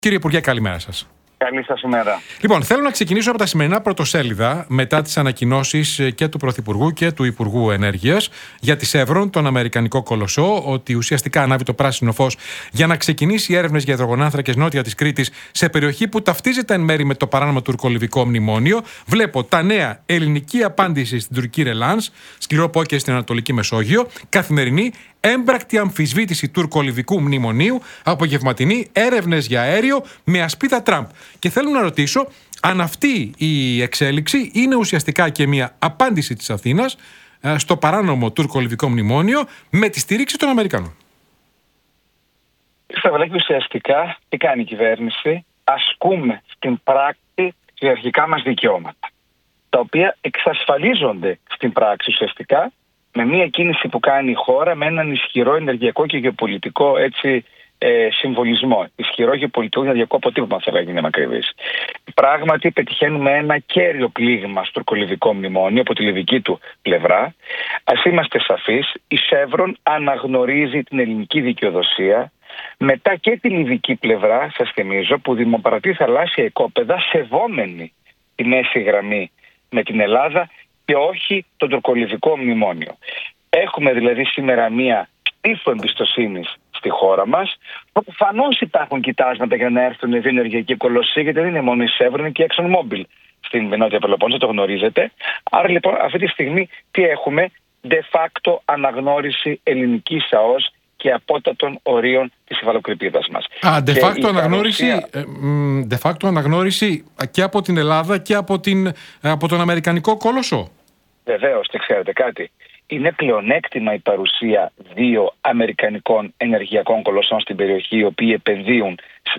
Κύριε Υπουργέ, καλημέρα σας. Καλή σας ημέρα. Λοιπόν, θέλω να ξεκινήσω από τα σημερινά πρωτοσέλιδα μετά τις ανακοινώσεις και του Πρωθυπουργού και του Υπουργού Ενέργειας για τη Chevron, τον αμερικανικό κολοσσό, ότι ουσιαστικά ανάβει το πράσινο φως για να ξεκινήσει έρευνες για υδρογονάνθρακες νότια της Κρήτης σε περιοχή που ταυτίζεται εν μέρη με το παράνομο τουρκολιβικό μνημόνιο. Βλέπω τα νέα, ελληνική απάντηση στην τουρκική ρελάνς, σκληρό πόκερ στην Ανατολική Μεσόγειο, καθημερινή. Έμπρακτη αμφισβήτηση τουρκολιβικού μνημονίου, απογευματινή, έρευνες για αέριο με ασπίδα Τραμπ. Και θέλω να ρωτήσω αν αυτή η εξέλιξη είναι ουσιαστικά και μια απάντηση της Αθήνας στο παράνομο τουρκολιβικό μνημόνιο με τη στήριξη των Αμερικανών. Σταυράκη, ουσιαστικά τι κάνει η κυβέρνηση? Ασκούμε στην πράξη κυριαρχικά μας δικαιώματα, τα οποία εξασφαλίζονται στην πράξη ουσιαστικά με μια κίνηση που κάνει η χώρα με έναν ισχυρό ενεργειακό και γεωπολιτικό συμβολισμό. Ισχυρό γεωπολιτικό ενεργειακό αποτύπωμα, θα λέγαμε, να μακρυβείς. Πράγματι, πετυχαίνουμε ένα κέριο πλήγμα στο τουρκολιβικό μνημόνιο από τη λιβική του πλευρά. Ας είμαστε σαφείς, η Chevron αναγνωρίζει την ελληνική δικαιοδοσία. Μετά και τη λιβική πλευρά, σας θυμίζω, που δημοπαρατεί θαλάσσια οικόπεδα σεβόμενη τη μέση γραμμή με την Ελλάδα και όχι το τουρκολιβικό μνημόνιο. Έχουμε δηλαδή σήμερα μία τύφο εμπιστοσύνης στη χώρα μας, όπου προφανώς υπάρχουν κοιτάσματα για να έρθουν οι δύο ενεργειακοί κολοσσοί, γιατί δεν είναι μόνο η Chevron, είναι και η ExxonMobil στην Νότια Πελοπόννησο, το γνωρίζετε. Άρα λοιπόν αυτή τη στιγμή τι έχουμε? De facto αναγνώριση ελληνικής ΑΟΣ και απότατων ορίων της υφαλοκρηπίδας μας. De facto αναγνώριση και από την Ελλάδα και από τον αμερικανικό κόλοσσο. Βεβαίως, και ξέρετε κάτι. Είναι πλεονέκτημα η παρουσία δύο αμερικανικών ενεργειακών κολοσσών στην περιοχή, οι οποίοι επενδύουν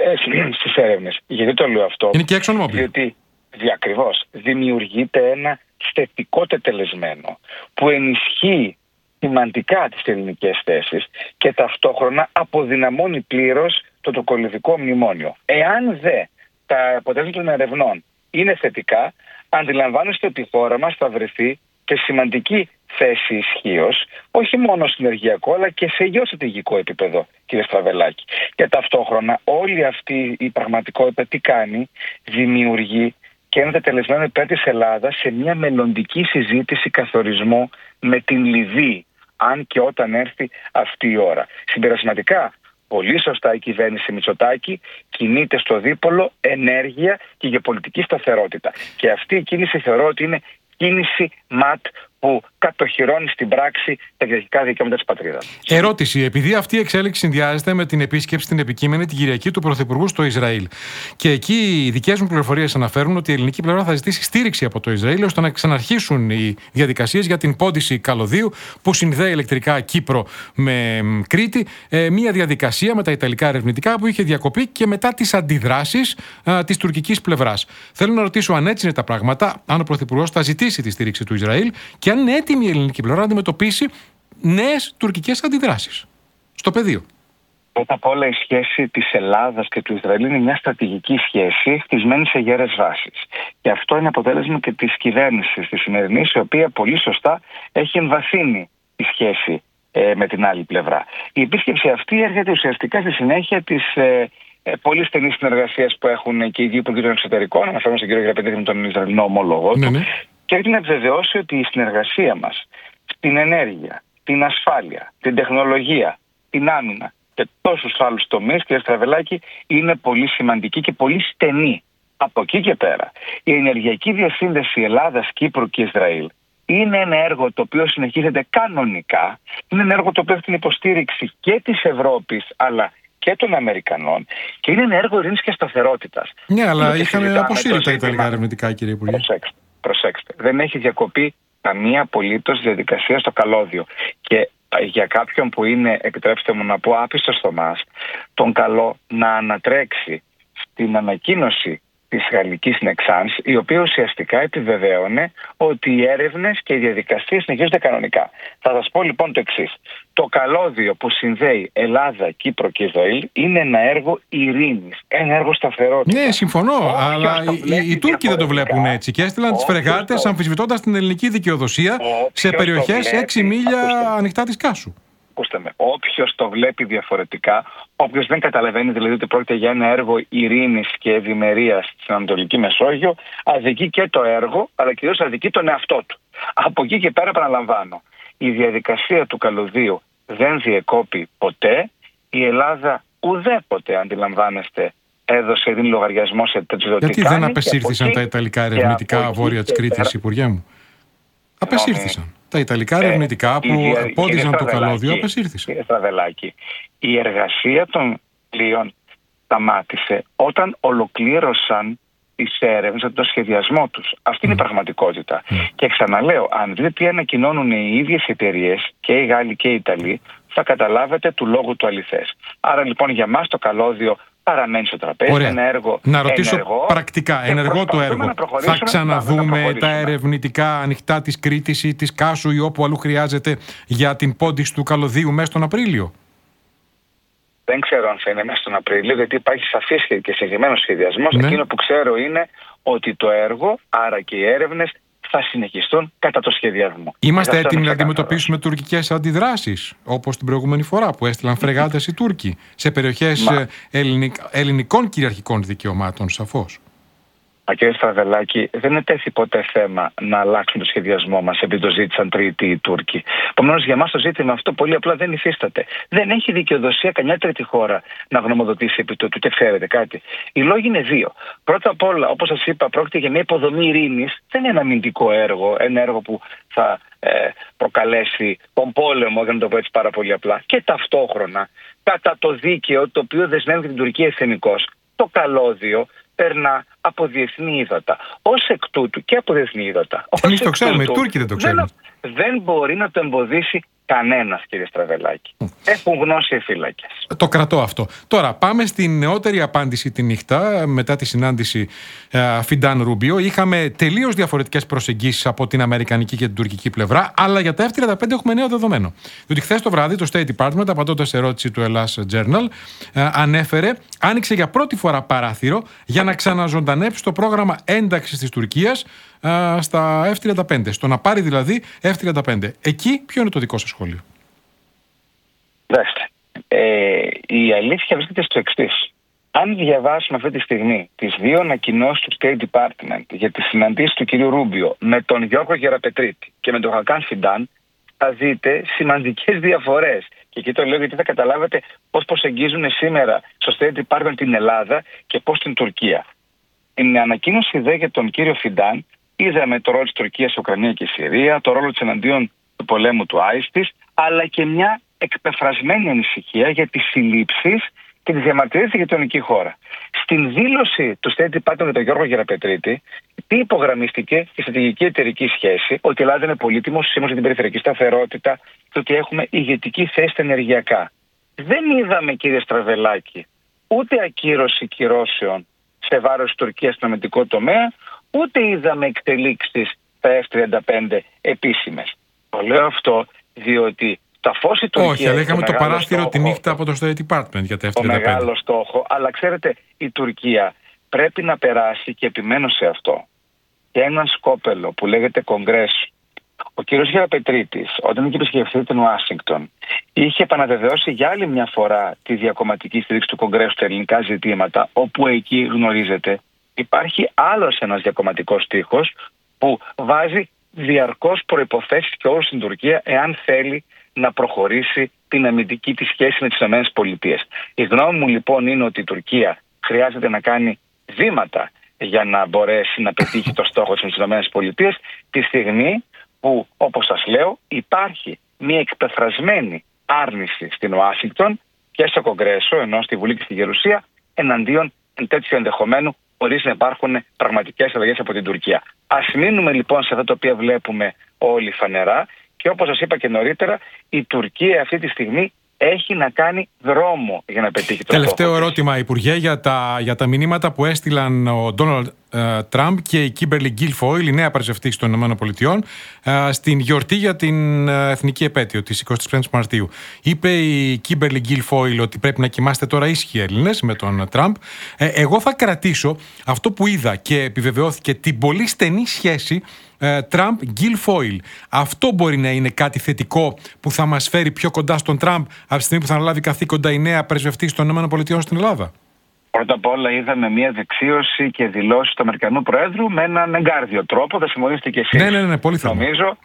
στις έρευνες. Γιατί το λέω αυτό? Είναι και ExxonMobil. Διότι ακριβώς δημιουργείται ένα θετικό τετελεσμένο που ενισχύει σημαντικά τις ελληνικές θέσεις και ταυτόχρονα αποδυναμώνει πλήρως το τουρκολιβικό μνημόνιο. Εάν τα αποτέλεσματα των ερευνών είναι θετικά, αντιλαμβάνεστε ότι η χώρα μας θα βρεθεί σε σημαντική θέση ισχύως, όχι μόνο στο ενεργειακό αλλά και σε γεωστρατηγικό επίπεδο, κύριε Στραβελάκη. Και ταυτόχρονα όλη αυτή η πραγματικότητα τι κάνει? Δημιουργεί και ένα τετελεσμένο υπέρ της Ελλάδας σε μια μελλοντική συζήτηση καθορισμού με την Λιβύη, αν και όταν έρθει αυτή η ώρα. Συμπερασματικά, πολύ σωστά η κυβέρνηση Μητσοτάκη κινείται στο δίπολο ενέργεια και γεωπολιτική σταθερότητα. Και αυτή η κίνηση θεωρώ ότι είναι κίνηση ΜΑΤ που κατοχυρώνει στην πράξη τα κυριαρχικά δικαιώματα της πατρίδας. Ερώτηση. Επειδή αυτή η εξέλιξη συνδυάζεται με την επίσκεψη την επικείμενη την Κυριακή του Πρωθυπουργού στο Ισραήλ. Και εκεί οι δικές μου πληροφορίες αναφέρουν ότι η ελληνική πλευρά θα ζητήσει στήριξη από το Ισραήλ ώστε να ξαναρχίσουν οι διαδικασίες για την πόντιση καλωδίου που συνδέει ηλεκτρικά Κύπρο με Κρήτη. Μια διαδικασία με τα ιταλικά ερευνητικά που είχε διακοπεί και μετά τις αντιδράσεις της τουρκικής πλευράς. Θέλω να ρωτήσω αν έτσι είναι τα πράγματα, αν ο Πρωθυπουργός θα ζητήσει τη στήριξη του Ισραήλ και αν είναι έτοιμη η ελληνική πλευρά να αντιμετωπίσει νέες τουρκικές αντιδράσεις στο πεδίο. Πρώτα απ' όλα η σχέση της Ελλάδας και του Ισραήλ είναι μια στρατηγική σχέση χτισμένη σε γέρες βάσεις. Και αυτό είναι αποτέλεσμα και της κυβέρνησης της σημερινής, η οποία πολύ σωστά έχει εμβαθύνει τη σχέση με την άλλη πλευρά. Η επίσκεψη αυτή έρχεται ουσιαστικά στη συνέχεια της πολύ στενής συνεργασίας που έχουν και οι δύο υπουργοί των εξωτερικών, αναφέρομαι στον κύριο Γεραπετίδη με τον Ισραηλινό ομόλογο του. Ναι. Και έχει να επιβεβαιώσει ότι η συνεργασία μας στην ενέργεια, την ασφάλεια, την τεχνολογία, την άμυνα και τόσους άλλους τομείς, κύριε Στραβελάκη, είναι πολύ σημαντική και πολύ στενή. Από εκεί και πέρα, η ενεργειακή διασύνδεση Ελλάδας, Κύπρου και Ισραήλ είναι ένα έργο το οποίο συνεχίζεται κανονικά. Είναι ένα έργο το οποίο έχει την υποστήριξη και της Ευρώπης αλλά και των Αμερικανών και είναι ένα έργο ειρήνης και σταθερότητας. Ναι, αλλά είχαμε αποσύρει τα ιταλικά ερευνητικά, κύριε Υπουργέ. Προσέξτε, δεν έχει διακοπεί καμία απολύτως διαδικασία στο καλώδιο. Και για κάποιον που είναι, επιτρέψτε μου να πω, άπιστος Θωμάς, τον καλώ να ανατρέξει στην ανακοίνωση της γαλλικής Νεξάνς, η οποία ουσιαστικά επιβεβαίωνε ότι οι έρευνες και οι διαδικασίες συνεχίζονται κανονικά. Θα σας πω λοιπόν το εξής. Το καλώδιο που συνδέει Ελλάδα, Κύπρο και Ισραήλ είναι ένα έργο ειρήνης, ένα έργο σταθερότητας. Ναι, συμφωνώ, αλλά οι Τούρκοι δεν το βλέπουν έτσι και έστειλαν τις φρεγάτες αμφισβητώντας την ελληνική δικαιοδοσία σε περιοχές 6 μίλια ανοιχτά της Κάσου. ακούστε με, όποιος το βλέπει διαφορετικά, όποιος δεν καταλαβαίνει δηλαδή ότι πρόκειται για ένα έργο ειρήνης και ευημερίας στην Ανατολική Μεσόγειο, αδικεί και το έργο, αλλά κυρίως αδικεί τον εαυτό του. Από εκεί και πέρα, επαναλαμβάνω, η διαδικασία του καλωδίου δεν διεκόπη ποτέ. Η Ελλάδα ουδέποτε, αντιλαμβάνεστε, δίνει λογαριασμό σε τέτοιου δοτικά. Γιατί δεν απεσύρθησαν τα Ιταλικά ερευνητικά βόρεια της Κρήτης, Υπουργέ μου? Απεσύρθησαν. Τα Ιταλικά ερευνητικά που πόντιζαν το καλώδιο απεσύρθησαν. Κύριε Στραβελάκη, η εργασία των πλοίων σταμάτησε όταν ολοκλήρωσαν τις έρευνες, τον σχεδιασμό τους. Αυτή είναι η πραγματικότητα. Και ξαναλέω, αν δείτε τι ανακοινώνουν οι ίδιες εταιρείες, και οι Γάλλοι και οι Ιταλοί, θα καταλάβετε του λόγου του αληθές. Άρα λοιπόν για μας το καλώδιο παραμένει στο τραπέζι. Ωραία. Ένα έργο. Να ρωτήσω πρακτικά, ενεργό το έργο. Θα ξαναδούμε τα ερευνητικά ανοιχτά της Κρήτης ή της Κάσου ή όπου αλλού χρειάζεται για την πόντιση του καλωδίου μέσα τον Απρίλιο? Δεν ξέρω αν θα είναι μέσα τον Απρίλιο, γιατί υπάρχει σαφής και συγκεκριμένος σχεδιασμός. Ναι. Εκείνο που ξέρω είναι ότι το έργο, άρα και οι έρευνες, θα συνεχιστούν κατά το σχεδιασμό. Είμαστε έτοιμοι να αντιμετωπίσουμε τουρκικές αντιδράσεις, όπως την προηγούμενη φορά που έστειλαν φρεγάτες οι Τούρκοι σε περιοχές ελληνικών κυριαρχικών δικαιωμάτων, σαφώς? Κύριε Στραβελάκη, δεν ετέθη ποτέ θέμα να αλλάξουν το σχεδιασμό μας επειδή το ζήτησαν τρίτοι οι Τούρκοι. Επομένως, για μας το ζήτημα αυτό πολύ απλά δεν υφίσταται. Δεν έχει δικαιοδοσία καμιά τρίτη χώρα να γνωμοδοτήσει επί τούτου. Και ξέρετε κάτι, οι λόγοι είναι δύο. Πρώτα απ' όλα, όπως σας είπα, πρόκειται για μια υποδομή ειρήνης. Δεν είναι ένα αμυντικό έργο, ένα έργο που θα προκαλέσει τον πόλεμο, για να το πω έτσι πάρα πολύ απλά. Και ταυτόχρονα, κατά το δίκαιο, το οποίο δεσμεύει την Τουρκία εθνικώς, το καλώδιο περνά από διεθνή ύδατα. Ως εκ τούτου και από διεθνή ύδατα. Εμείς το ξέρουμε, οι Τούρκοι δεν το ξέρουν. Δεν μπορεί να το εμποδίσει κανένας, κύριε Στραβελάκη. Έχουν γνώση οι φύλακες. Το κρατώ αυτό. Τώρα πάμε στην νεότερη απάντηση τη νύχτα, μετά τη συνάντηση Φιντάν Ρούμπιο. Είχαμε τελείως διαφορετικές προσεγγίσεις από την αμερικανική και την τουρκική πλευρά, αλλά για τα F-35 έχουμε νέο δεδομένο. Διότι χθες το βράδυ το State Department, απαντώντας σε ερώτηση του Hellas Journal, άνοιξε για πρώτη φορά παράθυρο για να ξαναζωντανέψει το πρόγραμμα ένταξης της Τουρκίας στα F-35, στο να πάρει δηλαδή F-35. Εκεί ποιο είναι το δικό σας σχόλιο? Δέστε, η αλήθεια βρίσκεται στο εξής. Αν διαβάσουμε αυτή τη στιγμή τις δύο ανακοινώσεις του State Department για τις συναντήσεις του κυρίου Ρούμπιο με τον Γιώργο Γεραπετρίτη και με τον Χακάν Φιντάν, θα δείτε σημαντικές διαφορές. Και εκεί το λέω γιατί θα καταλάβετε πώς προσεγγίζουν σήμερα στο State Department την Ελλάδα και πώς την Τουρκία. Στην ανακοίνωση για τον κύριο Φιντάν είδαμε το ρόλο της Τουρκίας σε Ουκρανία και Συρία, το ρόλο της εναντίον του πολέμου του ISIS, αλλά και μια εκπεφρασμένη ανησυχία για τις συλλήψεις και τις διαμαρτυρίες στη γειτονική χώρα. Στην δήλωση του State Department με τον Γιώργο Γεραπετρίτη, τι υπογραμμίστηκε? Η στρατηγική εταιρική σχέση, ότι η Ελλάδα είναι πολύτιμο σύμμαχος για την περιφερειακή σταθερότητα και ότι έχουμε ηγετική θέση στα ενεργειακά. Δεν είδαμε, κύριε Στραβελάκη, ούτε ακύρωση κυρώσεων σε βάρος της Τουρκίας στον αμυντικό τομέα, ούτε είδαμε εξελίξεις στα F-35 επίσημες. Το λέω αυτό διότι τα φως η Τουρκία... Όχι, αλλά είχαμε το παράθυρο τη νύχτα από το State Department για τα F-35. Το μεγάλο στόχο, αλλά ξέρετε, η Τουρκία πρέπει να περάσει, και επιμένω σε αυτό, και έναν σκόπελο που λέγεται Κογκρέσο. Ο κύριος Γεραπετρίτης, όταν είχε επισκεφθεί την Ουάσιγκτον, είχε επαναβεβαιώσει για άλλη μια φορά τη διακομματική στήριξη του Κογκρέσου στα ελληνικά ζητήματα, όπου εκεί γνωρίζετε υπάρχει άλλος ένας διακομματικός τοίχος που βάζει διαρκώς προϋποθέσεις και όρους στην Τουρκία εάν θέλει να προχωρήσει την αμυντική της σχέση με τις ΗΠΑ. Η γνώμη μου λοιπόν είναι ότι η Τουρκία χρειάζεται να κάνει βήματα για να μπορέσει να πετύχει το στόχο της με τις ΗΠΑ, τη στιγμή που, όπως σας λέω, υπάρχει μια εκπεφρασμένη άρνηση στην Ουάσιγκτον και στο Κογκρέσο, ενώ στη Βουλή και στη Γερουσία, εναντίον τέτοιου ενδεχομένου, χωρίς να υπάρχουν πραγματικές αλλαγές από την Τουρκία. Ας μείνουμε λοιπόν σε αυτά τα οποία βλέπουμε όλοι φανερά, και όπως σας είπα και νωρίτερα, η Τουρκία αυτή τη στιγμή έχει να κάνει δρόμο για να πετύχει το στόχο. Τελευταίο ερώτημα, Υπουργέ, για τα μηνύματα που έστειλαν ο Ντόναλντ Τραμπ και η Κίμπερλι Γκίλφοιλ, η νέα πρεσβευτής των ΗΠΑ, στην γιορτή για την εθνική επέτειο της 25ης Μαρτίου. Είπε η Κίμπερλι Γκίλφοιλ ότι πρέπει να κοιμάστε τώρα ήσυχοι Έλληνες με τον Τραμπ. Εγώ θα κρατήσω αυτό που είδα και επιβεβαιώθηκε, την πολύ στενή σχέση Τραμπ-Γκίλφοιλ. Αυτό μπορεί να είναι κάτι θετικό που θα μας φέρει πιο κοντά στον Τραμπ από τη στιγμή που θα αναλάβει καθήκοντα η νέα πρεσβευτής των ΗΠΑ στην Ελλάδα. Πρώτα απ' όλα είδαμε μια δεξίωση και δηλώσεις του Αμερικανού Προέδρου με έναν εγκάρδιο τρόπο. Θα συμφωνήσετε και εσείς. Ναι, πολύ θερμό. Νομίζω.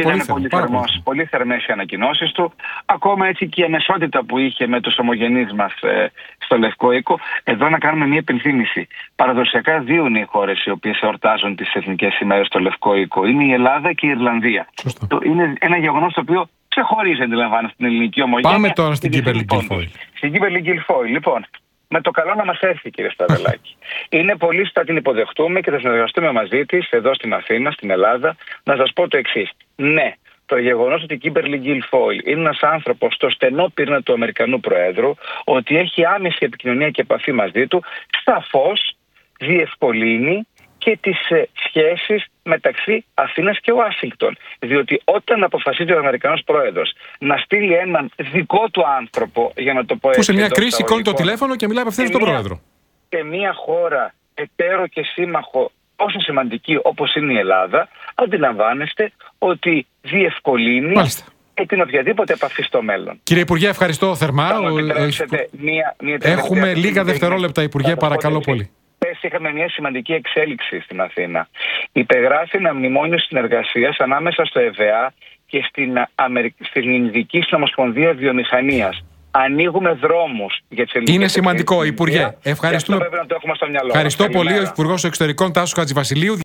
Πολύ θερμές οι ανακοινώσεις του. Ακόμα έτσι και η αμεσότητα που είχε με τους ομογενείς μας στο Λευκό Οίκο. Εδώ να κάνουμε μια υπενθύμηση. Παραδοσιακά δύο είναι οι χώρες οι οποίες εορτάζουν τις εθνικές ημέρες στο Λευκό Οίκο. Είναι η Ελλάδα και η Ιρλανδία. Είναι ένα γεγονός το οποίο ξεχωρίζει, αντιλαμβάνεστε, στην ελληνική ομογένεια. Πάμε τώρα στην Κίμπερλι Γκίλφοιλ. Στην Κίμπερλι Γκίλφοιλ, λοιπόν. Με το καλό να μας έρθει, κύριε Σταδελάκη. Είναι πολύ θα την υποδεχτούμε και θα συνεργαστούμε μαζί της εδώ στην Αθήνα, στην Ελλάδα. Να σας πω το εξής. Ναι, το γεγονός ότι η Κίμπερλι Γκίλφοιλ είναι ένας άνθρωπος στο στενό πύρνα του Αμερικανού Προέδρου, ότι έχει άμεση επικοινωνία και επαφή μαζί του, σαφώς διευκολύνει και τις σχέσεις μεταξύ Αθήνας και Ουάσιγκτον. Διότι όταν αποφασίζει ο Αμερικανός Πρόεδρος να στείλει έναν δικό του άνθρωπο, για να το πω έτσι. Που σε μια κρίση σηκώνει το τηλέφωνο και μιλάει απευθείας στον Πρόεδρο. Σε μια χώρα εταίρο και σύμμαχο όσο σημαντική όπως είναι η Ελλάδα, αντιλαμβάνεστε ότι διευκολύνει και την οποιαδήποτε επαφή στο μέλλον. Κύριε Υπουργέ, ευχαριστώ θερμά. Έχουμε λίγα δευτερόλεπτα, Υπουργέ, παρακαλώ πολύ. Είχαμε μια σημαντική εξέλιξη στην Αθήνα. Υπεγράφει ένα μνημόνιο συνεργασίας ανάμεσα στο ΕΒΑ και στην Ινδική Συνομοσπονδία Βιομηχανίας. Ανοίγουμε δρόμους για τις ελληνικές. Είναι σημαντικό, Υπουργέ. Ευχαριστούμε. Αυτό πρέπει να το έχουμε στο μυαλό. Ευχαριστώ πολύ, ο Υπουργός Εξωτερικών Τάσος Χατζηβασιλείου.